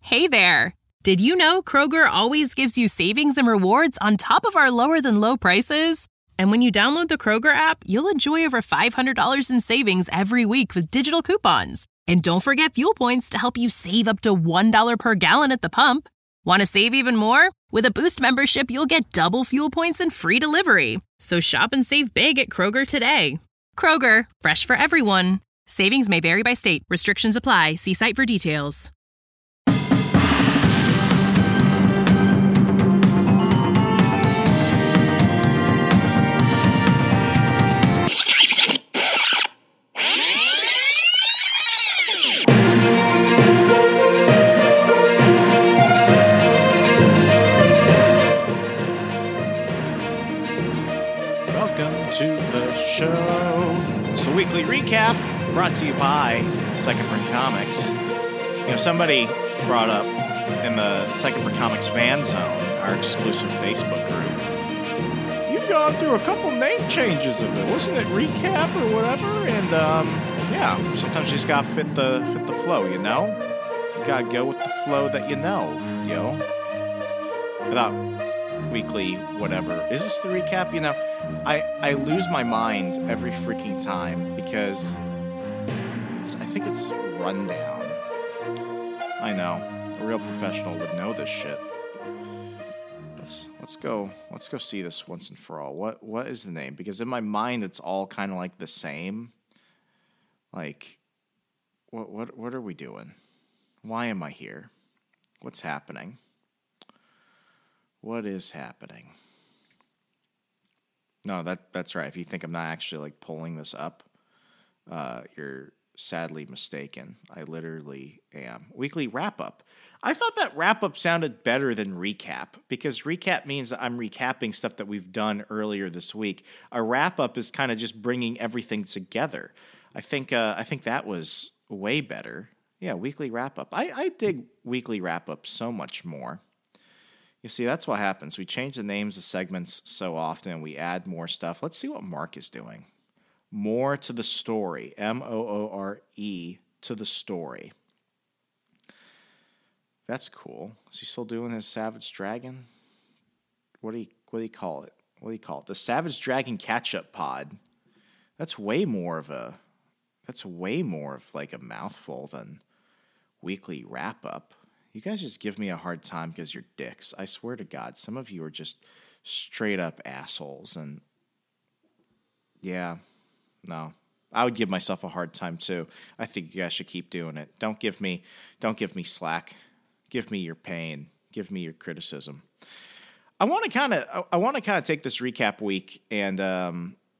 Hey there! Did you know Kroger always gives you savings and rewards on top of our lower-than-low prices? And when you download the Kroger app, you'll enjoy over $500 in savings every week with digital coupons. And don't forget fuel points to help you save up to $1 per gallon at the pump. Want to save even more? With a Boost membership, you'll get double fuel points and free delivery. So shop and save big at Kroger today. Kroger, fresh for everyone. Savings may vary by state. Restrictions apply. See site for details. To the show. It's a weekly recap brought to you by Second Print Comics. You know, somebody brought up in the Second Print Comics fan zone, our exclusive Facebook group, you've gone through a couple name changes of it. Wasn't it recap or whatever? And yeah, sometimes you just gotta fit the flow, you know? You gotta go with the flow that you know, yo. Without weekly whatever. Is this the recap? You know, I lose my mind every freaking time because I think it's rundown. I know. A real professional would know this shit. Let's go see this once and for all. What is the name? Because in my mind it's all kind of like the same. Like what are we doing? Why am I here? What's happening? What is happening? No, that's right. If you think I'm not actually like pulling this up, you're sadly mistaken. I literally am. Weekly wrap-up. I thought that wrap-up sounded better than recap, because recap means that I'm recapping stuff that we've done earlier this week. A wrap-up is kind of just bringing everything together. I think that was way better. Yeah, weekly wrap-up. I dig weekly wrap-up so much more. You see, that's what happens. We change the names of segments so often, and we add more stuff. Let's see what Mark is doing. More to the story. Moore to the story. That's cool. Is he still doing his Savage Dragon? What do you call it? The Savage Dragon Catch-Up Pod. That's way more of like a mouthful than weekly wrap-up. You guys just give me a hard time because you're dicks. I swear to God, some of you are just straight up assholes. And yeah, no, I would give myself a hard time too. I think you guys should keep doing it. Don't give me slack. Give me your pain. Give me your criticism. I want to kind of take this recap week, and I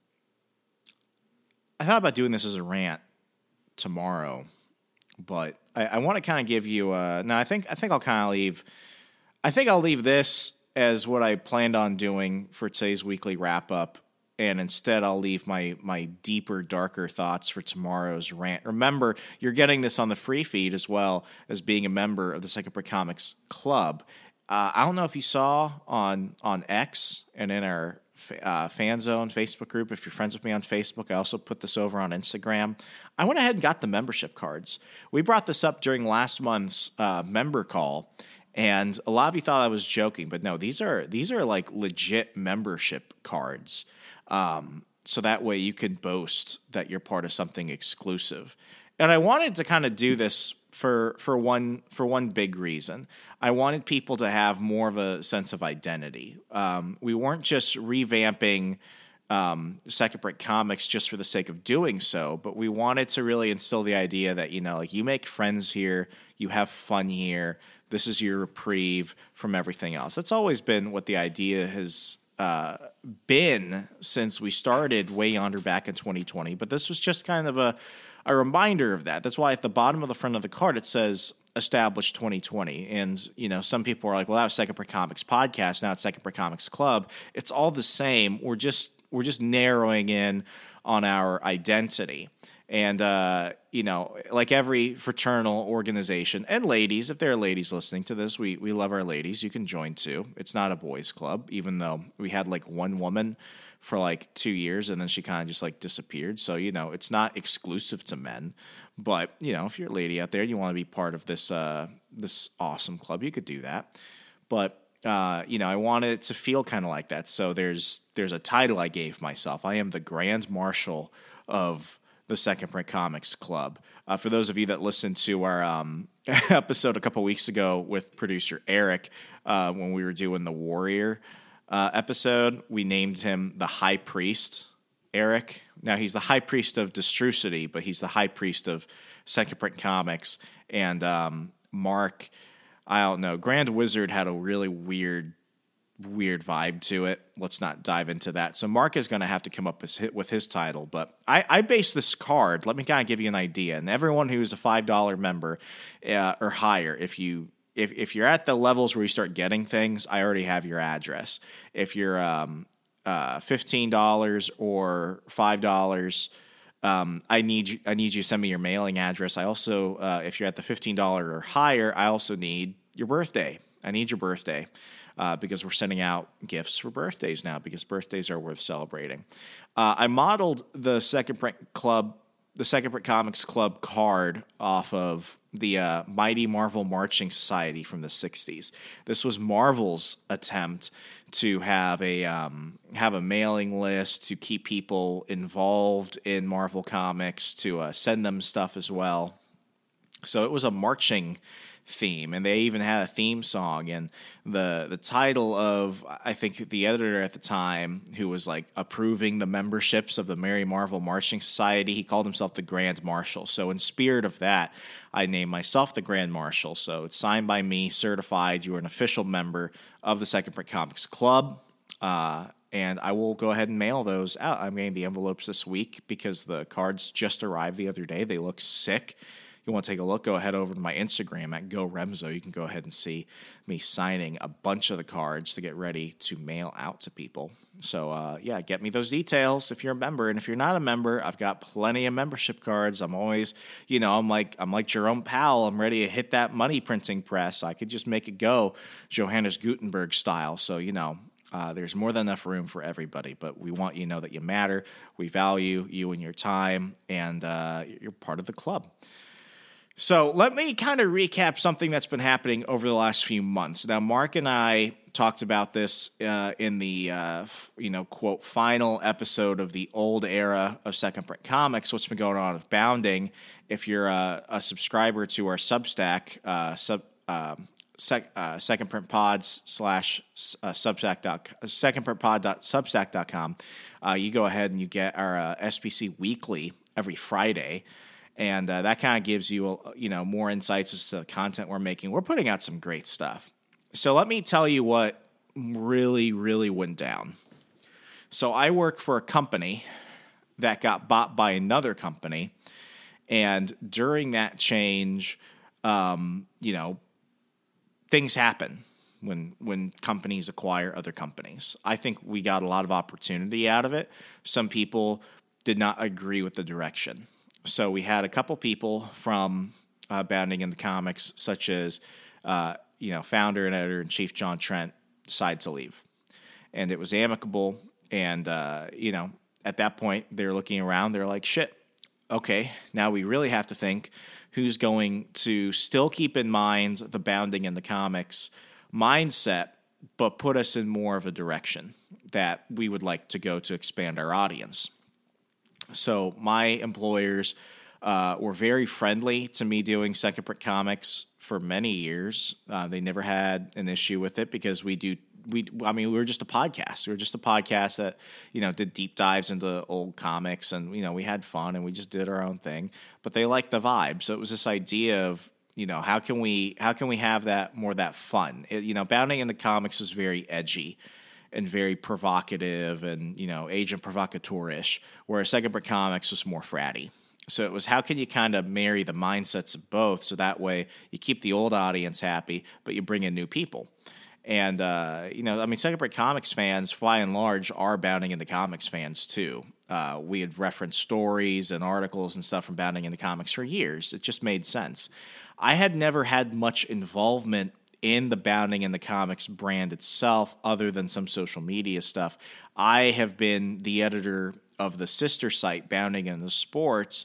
thought about doing this as a rant tomorrow. But I want to kind of give you no, I think I'll kind of leave. I think I'll leave this as what I planned on doing for today's weekly wrap up, and instead I'll leave my deeper, darker thoughts for tomorrow's rant. Remember, you're getting this on the free feed as well as being a member of the Second Print Comics Club. I don't know if you saw on X and in our fan zone Facebook group. If you're friends with me on Facebook, I also put this over on Instagram. I went ahead and got the membership cards. We brought this up during last month's member call, and a lot of you thought I was joking, but no, these are like legit membership cards. So that way you can boast that you're part of something exclusive. And I wanted to kind of do this for one big reason. I wanted people to have more of a sense of identity. We weren't just revamping Second Print Comics just for the sake of doing so, but we wanted to really instill the idea that, you know, like, you make friends here, you have fun here, this is your reprieve from everything else. That's always been what the idea has been since we started way yonder back in 2020, but this was just kind of a reminder of that. That's why at the bottom of the front of the card it says established 2020. And, you know, some people are like, well, that was Second Print Comics Podcast, now it's Second Print Comics Club. It's all the same. We're just narrowing in on our identity. And, you know, like every fraternal organization, and ladies, if there are ladies listening to this, we love our ladies. You can join too. It's not a boys club, even though we had like one woman for like 2 years, and then she kind of just like disappeared. So, it's not exclusive to men, but if you're a lady out there and you want to be part of this this awesome club, you could do that. But I wanted it to feel kind of like that. So there's a title I gave myself. I am the Grand Marshal of the Second Print Comics Club. For those of you that listened to our episode a couple weeks ago with producer Eric, when we were doing the Warrior episode, we named him the High Priest, Eric. Now, he's the High Priest of Destrucity, but he's the High Priest of Second Print Comics. And Mark, I don't know, Grand Wizard had a really weird vibe to it. Let's not dive into that. So Mark is going to have to come up with his title, but I based this card. Let me kind of give you an idea. And everyone who's a $5 member or higher, if you're at the levels where you start getting things, I already have your address. If you're $15 or $5, I need you to send me your mailing address. I also, if you're at the $15 or higher, I also need your birthday. I need your birthday. Because we're sending out gifts for birthdays now, because birthdays are worth celebrating. I modeled the Second Print Comics Club card off of the Mighty Marvel Marching Society from the 60s. This was Marvel's attempt to have a mailing list to keep people involved in Marvel Comics, to send them stuff as well. So it was a marching theme, and they even had a theme song. And the title of, I think, the editor at the time, who was like approving the memberships of the Merry Marvel Marching Society, he called himself the Grand Marshal. So in spirit of that, I named myself the Grand Marshal. So it's signed by me, certified. You are an official member of the Second Print Comics Club. And I will go ahead and mail those out. I'm getting the envelopes this week because the cards just arrived the other day. They look sick. You want to take a look, go ahead over to my Instagram at GoRemzo. You can go ahead and see me signing a bunch of the cards to get ready to mail out to people. So, get me those details if you're a member. And if you're not a member, I've got plenty of membership cards. I'm always, I'm like Jerome Powell. I'm ready to hit that money printing press. I could just make it go Johannes Gutenberg style. So, there's more than enough room for everybody, but we want you to know that you matter. We value you and your time, and you're part of the club. So let me kind of recap something that's been happening over the last few months. Now, Mark and I talked about this in the, quote, final episode of the old era of Second Print Comics, what's been going on with Bounding. If you're a subscriber to our Substack, secondprintpod.substack.com, you go ahead and you get our SPC Weekly every Friday. And that kind of gives you, more insights as to the content we're making. We're putting out some great stuff. So let me tell you what really, really went down. So I work for a company that got bought by another company. And during that change, things happen when companies acquire other companies. I think we got a lot of opportunity out of it. Some people did not agree with the direction. So we had a couple people from Bounding in the Comics, such as, founder and editor-in-chief John Trent, decide to leave. And it was amicable. And, at that point, they're looking around. They're like, shit, okay, now we really have to think who's going to still keep in mind the Bounding in the Comics mindset, but put us in more of a direction that we would like to go to expand our audience. So my employers were very friendly to me doing Second Print Comics for many years. They never had an issue with it because we were just a podcast. We were just a podcast that, did deep dives into old comics, and, we had fun and we just did our own thing, but they liked the vibe. So it was this idea of, how can we have that more, that fun? Bounding in the Comics is very edgy and very provocative and, agent provocateur-ish, whereas Second Print Comics was more fratty. So it was, how can you kind of marry the mindsets of both so that way you keep the old audience happy, but you bring in new people. And, Second Print Comics fans, by and large, are Bounding in the Comics fans, too. We had referenced stories and articles and stuff from Bounding in the Comics for years. It just made sense. I had never had much involvement in the Bounding in the Comics brand itself, other than some social media stuff. I have been the editor of the sister site, Bounding in the Sports,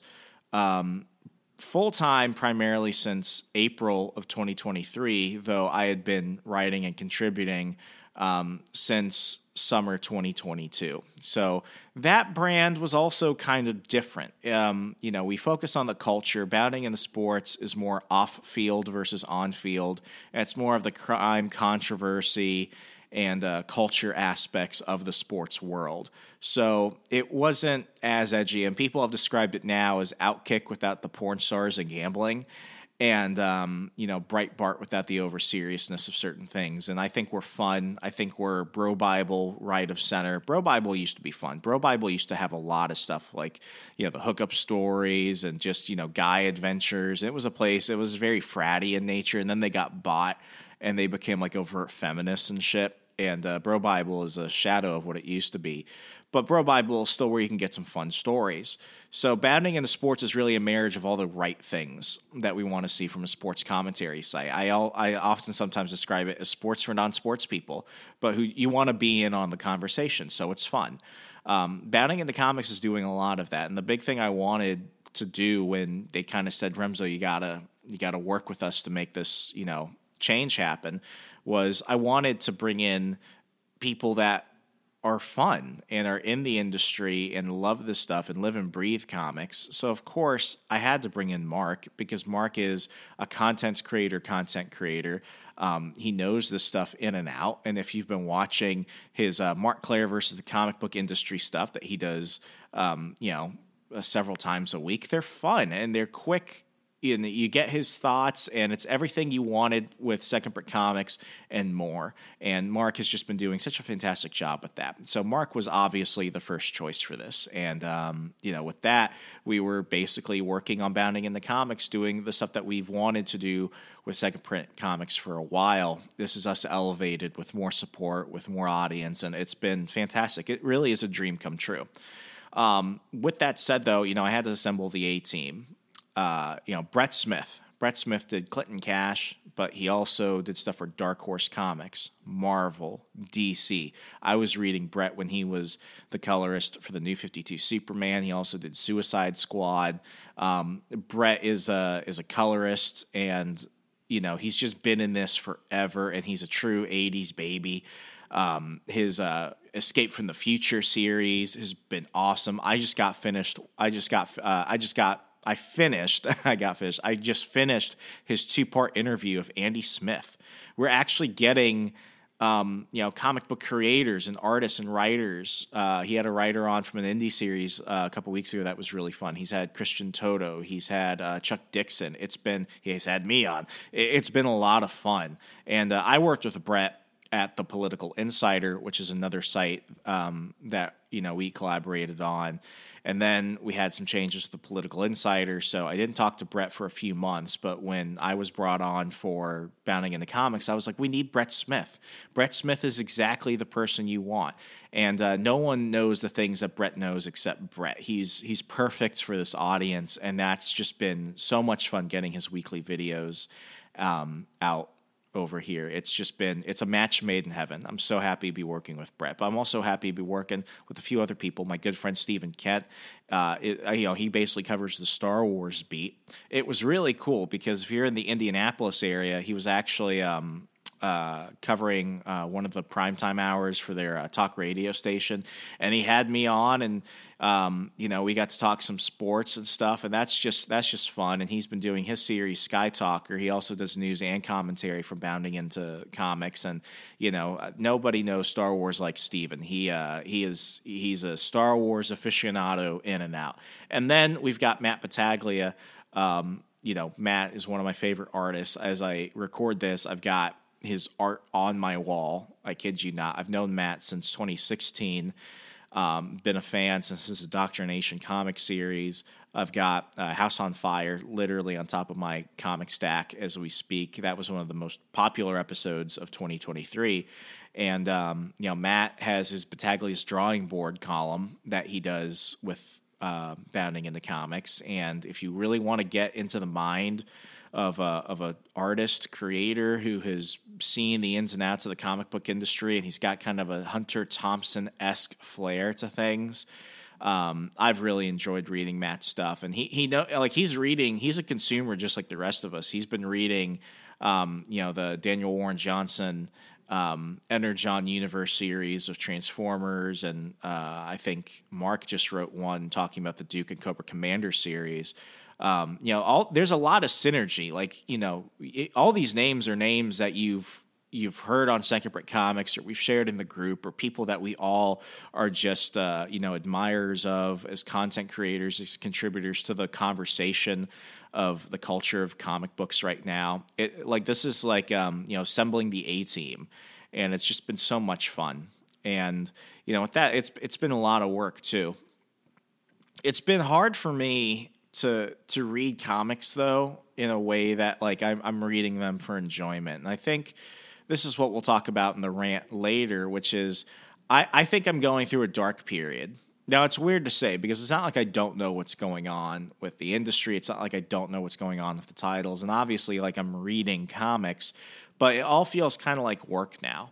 full-time primarily since April of 2023, though I had been writing and contributing since summer 2022. So that brand was also kind of different. We focus on the culture. Bounding in the Sports is more off-field versus on-field. It's more of the crime, controversy, and culture aspects of the sports world. So it wasn't as edgy, and people have described it now as Outkick without the porn stars and gambling, and Breitbart without the over-seriousness of certain things. And I think we're fun. I think we're Bro Bible right of center. Bro Bible used to be fun. Bro Bible used to have a lot of stuff like, the hookup stories and just, guy adventures. It was a place, it was very fratty in nature, and then they got bought and they became like overt feminists and shit. And Bro Bible is a shadow of what it used to be. But Bro Bible is still where you can get some fun stories. So Bounding into Sports is really a marriage of all the right things that we want to see from a sports commentary site. I often sometimes describe it as sports for non-sports people, but who you want to be in on the conversation, so it's fun. Bounding into Comics is doing a lot of that. And the big thing I wanted to do when they kind of said, Remso, you gotta work with us to make this, change happen, was I wanted to bring in people that are fun and are in the industry and love this stuff and live and breathe comics. So, of course, I had to bring in Mark because Mark is a content creator. He knows this stuff in and out. And if you've been watching his Mark Claire versus the comic book industry stuff that he does, several times a week, they're fun and they're quick. You get his thoughts, and it's everything you wanted with Second Print Comics and more. And Mark has just been doing such a fantastic job with that. So Mark was obviously the first choice for this. And, with that, we were basically working on Bounding in the Comics, doing the stuff that we've wanted to do with Second Print Comics for a while. This is us elevated with more support, with more audience, and it's been fantastic. It really is a dream come true. With that said, though, I had to assemble the A-team. Brett Smith. Brett Smith did Clinton Cash, but he also did stuff for Dark Horse Comics, Marvel, DC. I was reading Brett when he was the colorist for the New 52 Superman. He also did Suicide Squad. Brett is a colorist, and he's just been in this forever, and he's a true 80s baby. His Escape from the Future series has been awesome. I just finished his 2-part interview of Andy Smith. We're actually getting, comic book creators and artists and writers. He had a writer on from an indie series a couple weeks ago that was really fun. He's had Christian Toto. He's had Chuck Dixon. He's had me on. It's been a lot of fun. And I worked with Brett at The Political Insider, which is another site that, we collaborated on. And then we had some changes with The Political Insider, so I didn't talk to Brett for a few months, but when I was brought on for Bounding into Comics, I was like, we need Brett Smith. Brett Smith is exactly the person you want. And no one knows the things that Brett knows except Brett. He's perfect for this audience, and that's just been so much fun getting his weekly videos out over here. It's a match made in heaven. I'm so happy to be working with Brett, but I'm also happy to be working with a few other people. My good friend Stephen Kent, he basically covers the Star Wars beat. It was really cool because if you're in the Indianapolis area, he was actually covering one of the primetime hours for their talk radio station, and he had me on, and we got to talk some sports and stuff, and that's just fun. And he's been doing his series Sky Talker. He also does news and commentary from Bounding into Comics, and nobody knows Star Wars like Steven. He's a Star Wars aficionado in and out. And then we've got Matt Battaglia. Matt is one of my favorite artists. As I record this, I've got his art on my wall. I kid you not. I've known Matt since 2016. Been a fan since his Indoctrination comic series. I've got House on Fire literally on top of my comic stack as we speak. That was one of the most popular episodes of 2023. And, Matt has his Battaglia's drawing board column that he does with Bounding into Comics. And if you really want to get into the mind of a artist, creator who has seeing the ins and outs of the comic book industry, and he's got kind of a Hunter Thompson-esque flair to things. I've really enjoyed reading Matt's stuff, and he's a consumer just like the rest of us. He's been reading, the Daniel Warren Johnson Energon Universe series of Transformers, and I think Mark just wrote one talking about the Duke and Cobra Commander series. There's a lot of synergy. All these names are names that you've heard on Second Brick Comics, or we've shared in the group, or people that we all are just admirers of as content creators, as contributors to the conversation of the culture of comic books right now. This is assembling the A team, and it's just been so much fun. And with that, it's been a lot of work too. It's been hard for me to read comics though in a way that I'm reading them for enjoyment, and I think this is what we'll talk about in the rant later, which is I think I'm going through a dark period. Now, it's weird to say because it's not like I don't know what's going on with the industry. It's not like I don't know what's going on with the titles. And obviously, I'm reading comics, but it all feels kind of like work now.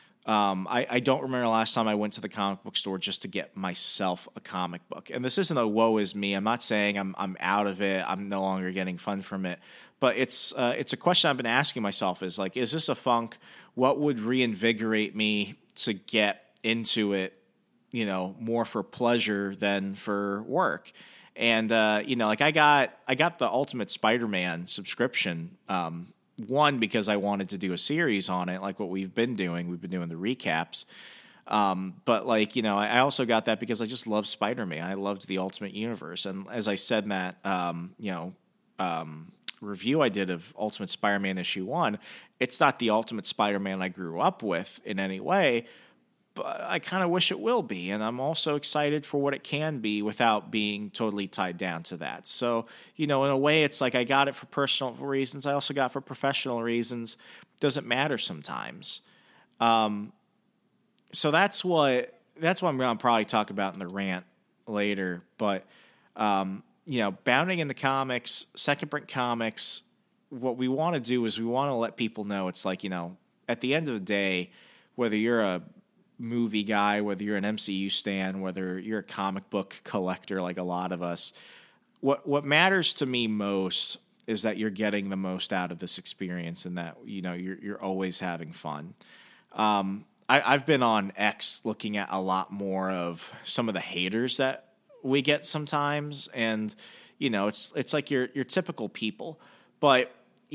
I don't remember the last time I went to the comic book store just to get myself a comic book. And this isn't a woe is me. I'm not saying I'm out of it. I'm no longer getting fun from it. But it's a question I've been asking myself is this a funk? What would reinvigorate me to get into it, more for pleasure than for work? And, I got the Ultimate Spider-Man subscription, one, because I wanted to do a series on it, like what we've been doing. We've been doing the recaps. But I also got that because I just love Spider-Man. I loved the Ultimate Universe. And as I said in that, review I did of Ultimate Spider-Man issue 1, it's not the Ultimate Spider-Man I grew up with in any way, but I kind of wish it will be. And I'm also excited for what it can be without being totally tied down to that. So, in a way, it's like I got it for personal reasons. I also got it for professional reasons. Doesn't matter sometimes. So that's what I'm going to probably talk about in the rant later. But, bounding into comics, Second Brick Comics, what we want to do is we want to let people know it's at the end of the day, whether you're a movie guy, whether you're an MCU stan, whether you're a comic book collector like a lot of us, what matters to me most is that you're getting the most out of this experience and that you're always having fun. I've been on X looking at a lot more of some of the haters that we get sometimes, and it's like your typical people, but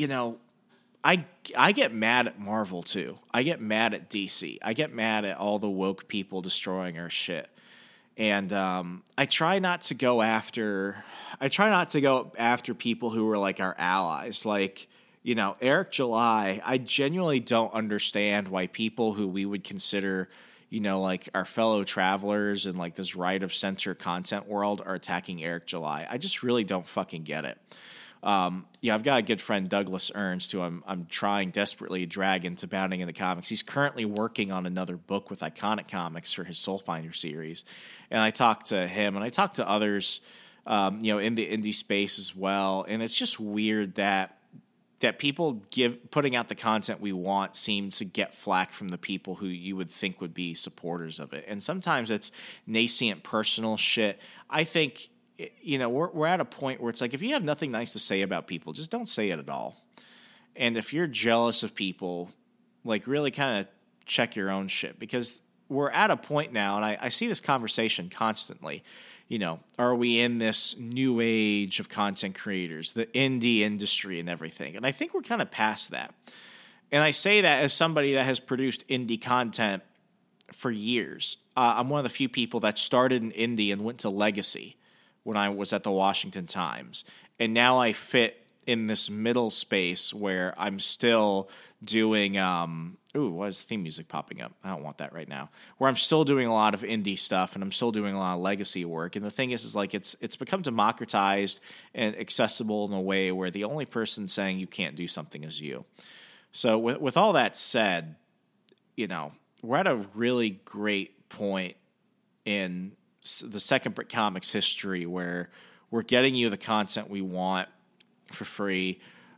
I get mad at Marvel too. I get mad at DC. I get mad at all the woke people destroying our shit. And I try not to go after people who are like our allies. Eric July, I genuinely don't understand why people who we would consider, our fellow travelers in this right of center content world are attacking Eric July. I just really don't fucking get it. I've got a good friend, Douglas Ernst, who I'm trying desperately to drag into Bounding into Comics. He's currently working on another book with Iconic Comics for his Soulfinder series. And I talked to him, and I talked to others, in the indie space as well. And it's just weird that people putting out the content we want seems to get flack from the people who you would think would be supporters of it. And sometimes it's nascent personal shit. I think we're at a point where it's if you have nothing nice to say about people, just don't say it at all. And if you're jealous of people, really kind of check your own shit, because we're at a point now, and I see this conversation constantly. Are we in this new age of content creators, the indie industry and everything? And I think we're kind of past that. And I say that as somebody that has produced indie content for years. I'm one of the few people that started in indie and went to Legacy when I was at the Washington Times. And now I fit in this middle space where I'm still doing, why is the theme music popping up? I don't want that right now. Where I'm still doing a lot of indie stuff and I'm still doing a lot of legacy work. And the thing is it's become democratized and accessible in a way where the only person saying you can't do something is you. So with all that said, we're at a really great point in the Second Brick Comics history where we're getting you the content we want for free.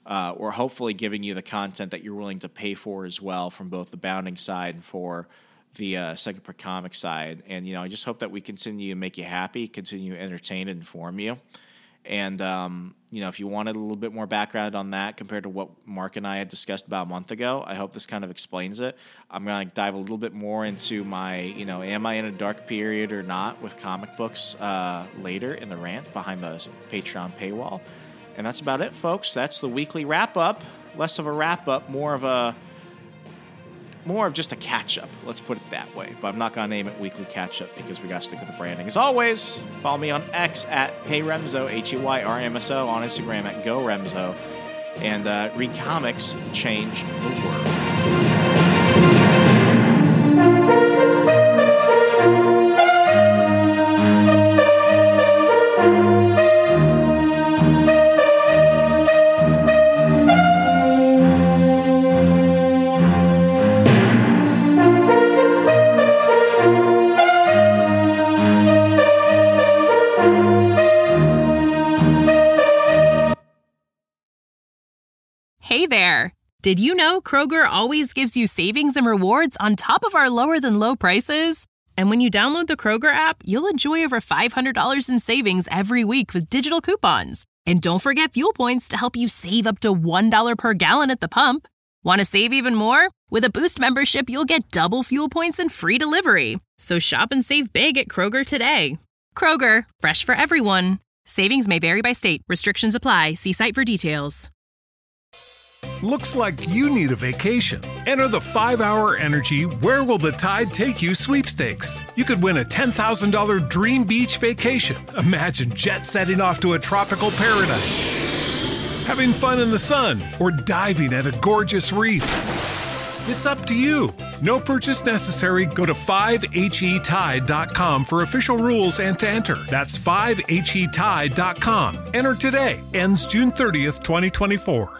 we're hopefully giving you the content that you're willing to pay for as well from both the Bounding side and for the Second Per Comic side. And, I just hope that we continue to make you happy, continue to entertain and inform you. And, if you wanted a little bit more background on that compared to what Mark and I had discussed about a month ago, I hope this kind of explains it. I'm going to dive a little bit more into my, am I in a dark period or not with comic books later in the rant behind the Patreon paywall. And that's about it, folks. That's the weekly wrap-up. Less of a wrap-up, more of just a catch-up. Let's put it that way. But I'm not going to name it weekly catch-up because we got to stick with the branding. As always, follow me on X at HeyRemzo, HeyRMSO, on Instagram at GoRemzo. And read comics, change the world. Hey there! Did you know Kroger always gives you savings and rewards on top of our lower-than-low prices? And when you download the Kroger app, you'll enjoy over $500 in savings every week with digital coupons. And don't forget fuel points to help you save up to $1 per gallon at the pump. Want to save even more? With a Boost membership, you'll get double fuel points and free delivery. So shop and save big at Kroger today. Kroger, fresh for everyone. Savings may vary by state. Restrictions apply. See site for details. Looks like you need a vacation. Enter the 5-Hour Energy Where Will the Tide Take You sweepstakes. You could win a $10,000 dream beach vacation. Imagine jet setting off to a tropical paradise, having fun in the sun, or diving at a gorgeous reef. It's up to you. No purchase necessary. Go to 5HETide.com for official rules and to enter. That's 5HETide.com. Enter today. Ends June 30th, 2024.